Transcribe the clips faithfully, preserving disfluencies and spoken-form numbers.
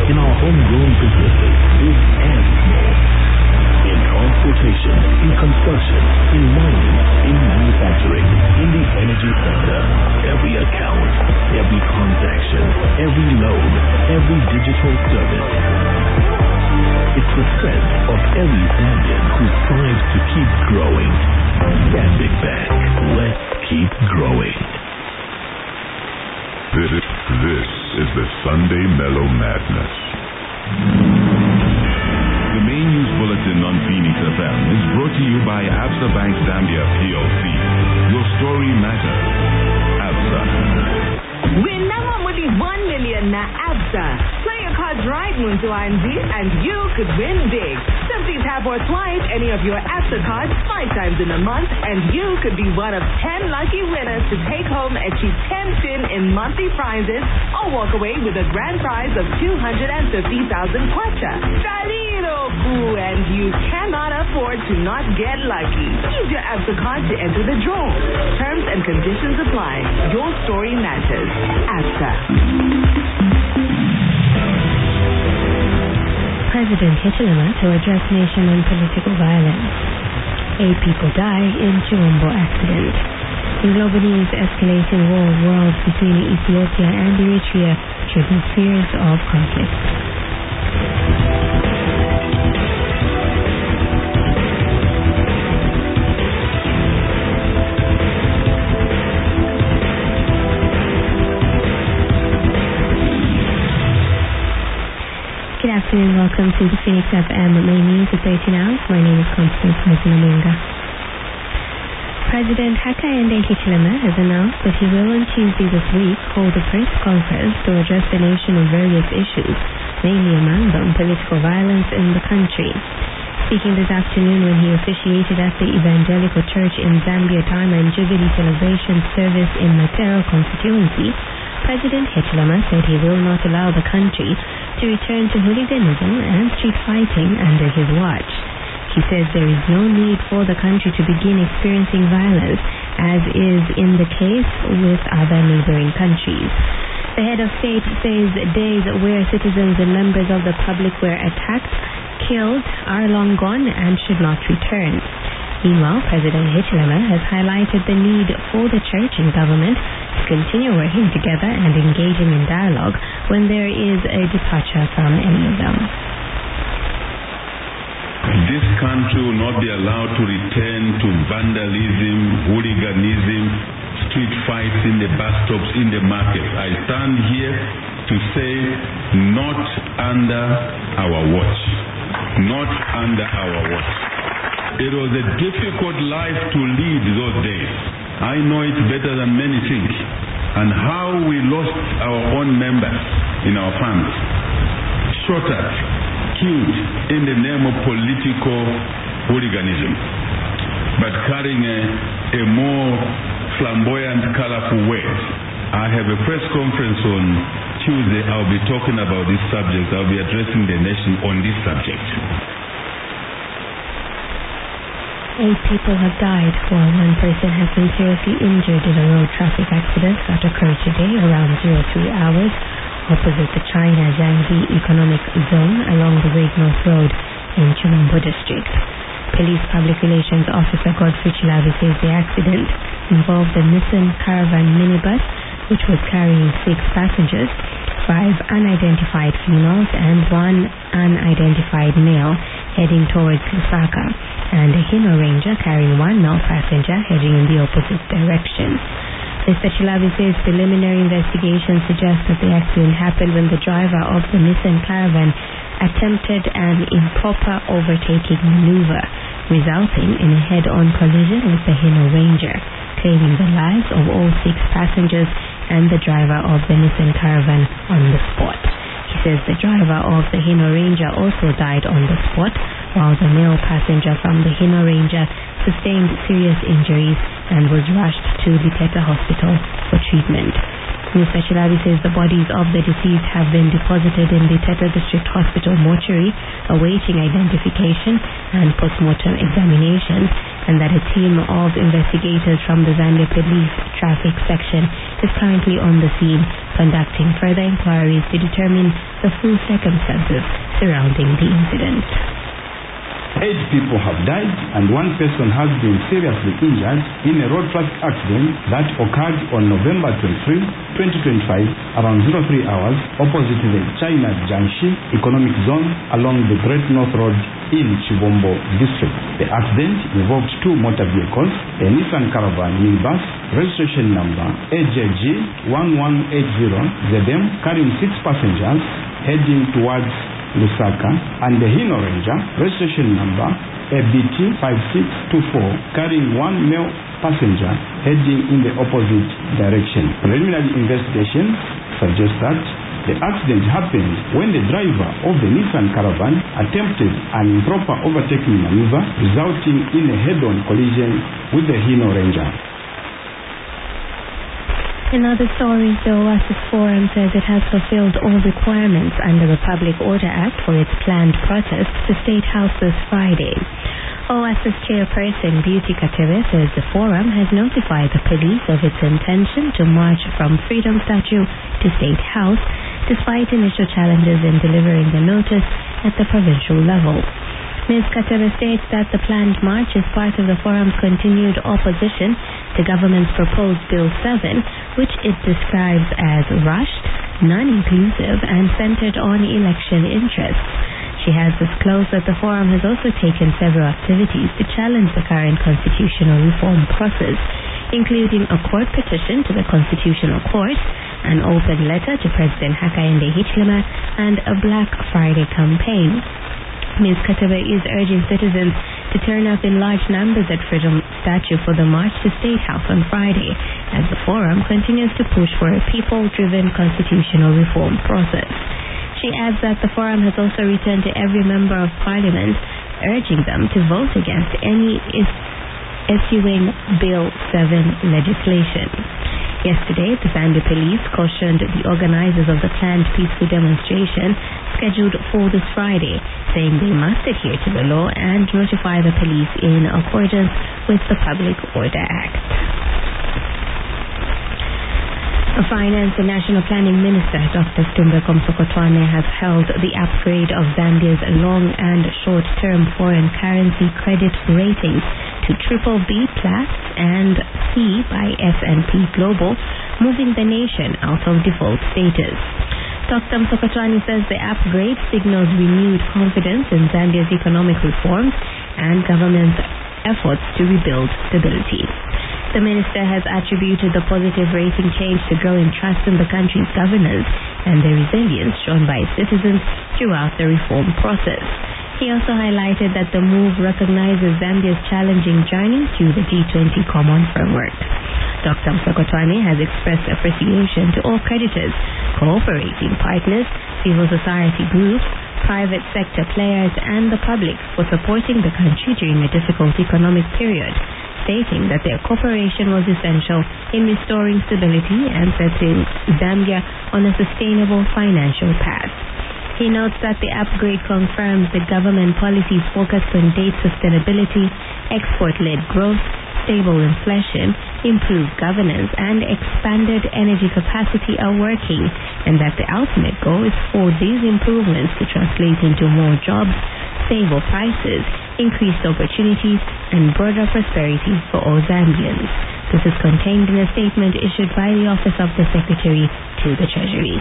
in our homegrown businesses, big and small. In transportation, in construction, in mining, in manufacturing, in the energy sector, every account, every transaction, every loan, every digital service. It's the strength of every Zambian who strives to keep growing. Stanbic Bank, let's keep growing. This, this is the Sunday Mellow Madness. The main news bulletin on Phoenix F M is brought to you by Absa Bank Zambia P L C. Your story matters. Absa. Win number one million na Absa. Play your cards right, Muntu I M Z, and you could win big. Simply tap or swipe any of your Absa cards five times in a month, and you could be one of ten lucky winners to take home a cheap ten pin in monthly prizes or walk away with a grand prize of two hundred fifty thousand kwacha. Daliroku, and you cannot afford to not get lucky. Use your Absa card to enter the draw. Terms and conditions apply. Your story matters. Absa. President Hichilema to address nation on political violence. Eight people die in Chirombo accident. In global news, escalating war world between Ethiopia and Eritrea triggers fears of conflict. Good afternoon, welcome to the Phoenix F M main news at thirteen hours. My name is Constance Mazinamunga. President Hakainde Hichilema has announced that he will on Tuesday this week hold a press conference to address the nation on various issues, mainly among them political violence in the country. Speaking this afternoon when he officiated at the Evangelical Church in Zambia Time and Jubilee Celebration service in Matero constituency, President Hichilema said he will not allow the country to return to hooliganism and street fighting under his watch. He says there is no need for the country to begin experiencing violence, as is in the case with other neighboring countries. The head of state says days where citizens and members of the public were attacked, killed, are long gone and should not return. Meanwhile, President Hichilema has highlighted the need for the church and government to continue working together and engaging in dialogue when there is a departure from any of them. This country will not be allowed to return to vandalism, hooliganism, street fights in the bus stops, in the markets. I stand here to say, not under our watch. Not under our watch. It was a difficult life to lead those days. I know it better than many think. And how we lost our own members in our families, shot at, killed in the name of political hooliganism, but carrying a, a more flamboyant, colorful weight. I have a press conference on Tuesday. I'll be talking about this subject. I'll be addressing the nation on this subject. Eight people have died while one person has been seriously injured in a road traffic accident that occurred today around zero three hours opposite the China-Zhangzi Economic Zone along the Great North Road in Chirombo District. Police Public Relations Officer Godfrey Chilabi says the accident involved a Nissan Caravan minibus which was carrying six passengers, five unidentified females and one unidentified male heading towards Lusaka, and a Hino Ranger carrying one male passenger heading in the opposite direction. Mister Chilabi says preliminary investigation suggests that the accident happened when the driver of the Nissan Caravan attempted an improper overtaking maneuver, resulting in a head-on collision with the Hino Ranger, claiming the lives of all six passengers and the driver of the Nissan Caravan on the spot. He says the driver of the Hino Ranger also died on the spot, while the male passenger from the Hino Ranger sustained serious injuries and was rushed to Liteta Hospital for treatment. Mister Chilabi says the bodies of the deceased have been deposited in the Teta District Hospital mortuary, awaiting identification and post-mortem examination, and that a team of investigators from the Zambia Police Traffic Section is currently on the scene, conducting further inquiries to determine the full circumstances surrounding the incident. Eight people have died and one person has been seriously injured in a road traffic accident that occurred on November twenty-third, twenty twenty-five around zero three hours opposite the China Jiangxi Economic Zone along the Great North Road in Chibombo District. The accident involved two motor vehicles, a Nissan Caravan minibus, registration number A J G one one eight zero Z M carrying six passengers heading towards Lusaka, and the Hino Ranger, registration number A B T five six two four, carrying one male passenger heading in the opposite direction. Preliminary investigations suggest that the accident happened when the driver of the Nissan Caravan attempted an improper overtaking maneuver, resulting in a head-on collision with the Hino Ranger. In other stories, the Oasis Forum says it has fulfilled all requirements under the Public Order Act for its planned protest to State House this Friday. Oasis chairperson Beauty Katebe says the forum has notified the police of its intention to march from Freedom Statue to State House, despite initial challenges in delivering the notice at the provincial level. Miz Katebe states that the planned march is part of the forum's continued opposition to government's proposed Bill seven, which it describes as rushed, non-inclusive, and centered on election interests. She has disclosed that the forum has also taken several activities to challenge the current constitutional reform process, including a court petition to the Constitutional Court, an open letter to President Hakainde Hichilema, and a Black Friday campaign. Miz Katebe is urging citizens to turn up in large numbers at Freedom Statue for the march to State House on Friday, as the forum continues to push for a people-driven constitutional reform process. She adds that the forum has also returned to every member of parliament, urging them to vote against any issuing Bill seven legislation. Yesterday, the Zambia Police cautioned the organizers of the planned peaceful demonstration scheduled for this Friday, saying they must adhere to the law and notify the police in accordance with the Public Order Act. The Finance and National Planning Minister, Doctor Stumbeko Msokotwane, has held the upgrade of Zambia's long and short-term foreign currency credit ratings to triple B plus and C by S and P Global, moving the nation out of default status. Doctor Msokotwane says the upgrade signals renewed confidence in Zambia's economic reforms and government's efforts to rebuild stability. The minister has attributed the positive rating change to growing trust in the country's governance and the resilience shown by citizens throughout the reform process. He also highlighted that the move recognizes Zambia's challenging journey through the G twenty Common Framework. Doctor Msokotwane has expressed appreciation to all creditors, cooperating partners, civil society groups, private sector players, and the public for supporting the country during a difficult economic period, stating that their cooperation was essential in restoring stability and setting Zambia on a sustainable financial path. He notes that the upgrade confirms the government policies focused on date sustainability, export-led growth, stable inflation, improved governance, and expanded energy capacity are working, and that the ultimate goal is for these improvements to translate into more jobs, stable prices, increased opportunities, and broader prosperity for all Zambians. This is contained in a statement issued by the Office of the Secretary to the Treasury.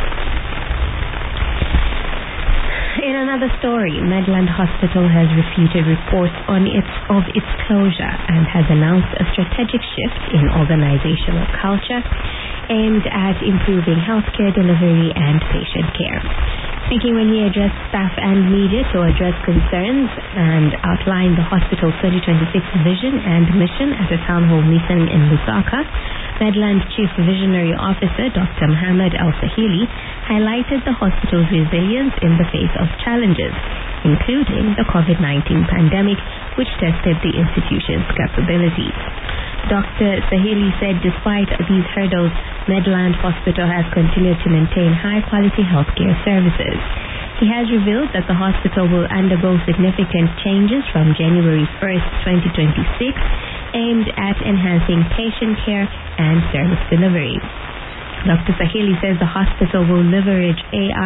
In another story, Medland Hospital has refuted reports on its of its closure and has announced a strategic shift in organizational culture aimed at improving healthcare delivery and patient care. Speaking when he addressed staff and media to address concerns and outline the hospital's twenty twenty-six vision and mission at a town hall meeting in Lusaka, Medland Chief Visionary Officer Doctor Mohammed Al-Sahili highlighted the hospital's resilience in the face of challenges, including the COVID nineteen pandemic, which tested the institution's capabilities. Doctor Saheli said despite these hurdles, Medland Hospital has continued to maintain high-quality healthcare services. He has revealed that the hospital will undergo significant changes from January first, twenty twenty-six, aimed at enhancing patient care and service delivery. Doctor Saheli says the hospital will leverage A